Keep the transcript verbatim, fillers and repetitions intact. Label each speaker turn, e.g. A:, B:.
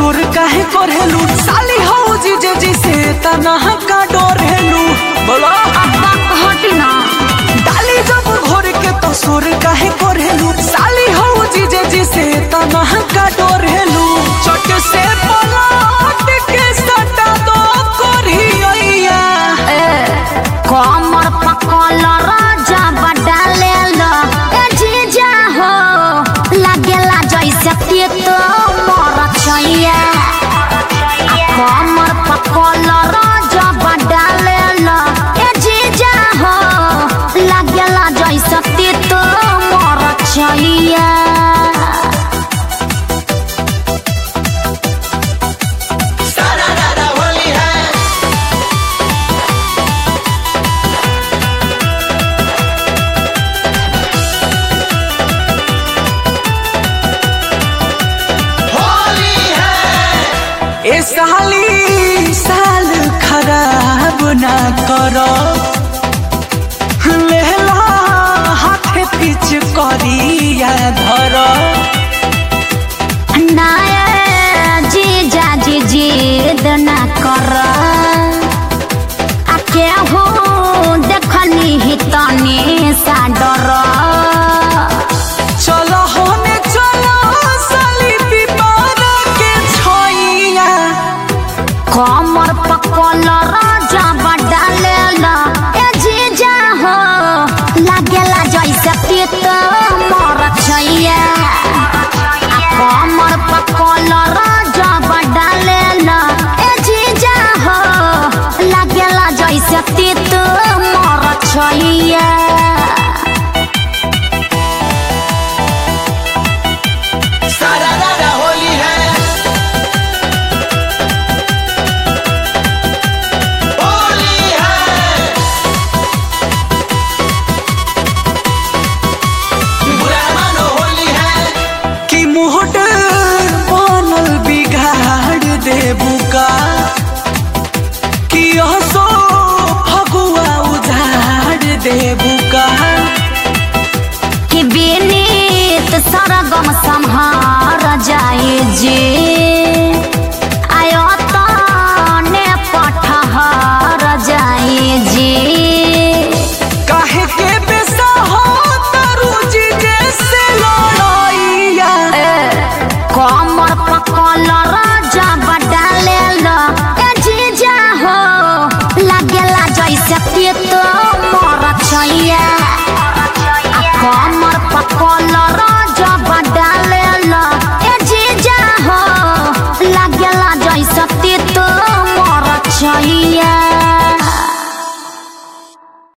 A: सुर काहे करेलू साली हो जीजे जी से तना का डरेलू बोलो
B: हटी ना
A: डाली जब घोर के तो सुर काहे करेलू साली हो जीजे जी से तना का डरेलू चट से पलट के सटा दो करिया
B: कमर पकल राजा बडाले लो ए जीजा हो लागेला जैसे ते तो मर छैया कमर पकल राजा बडाले लो ए जीजा हो लागेला जैसे ते तो मर छैया
A: ए साली साल खराब ना करो लेला हाथे पीछ करिया धरो
B: नाया जीजा जी जिद ना कर आके हो देखनी ही तनी सा डर
A: चलो होने चलो साली पिपर के छोइया
B: कमर पकल राजा बडाले ला ए जीजा हो लागेला जैसे तीत मर छैया कमर पकल राजा बडाले ला ए जीजा हो लागेला जैसे तीत मर छैया
A: बुका कि हसो फगुआ उजाड़ दे बुका
B: कि बेनीत सरगम संहार जाए जे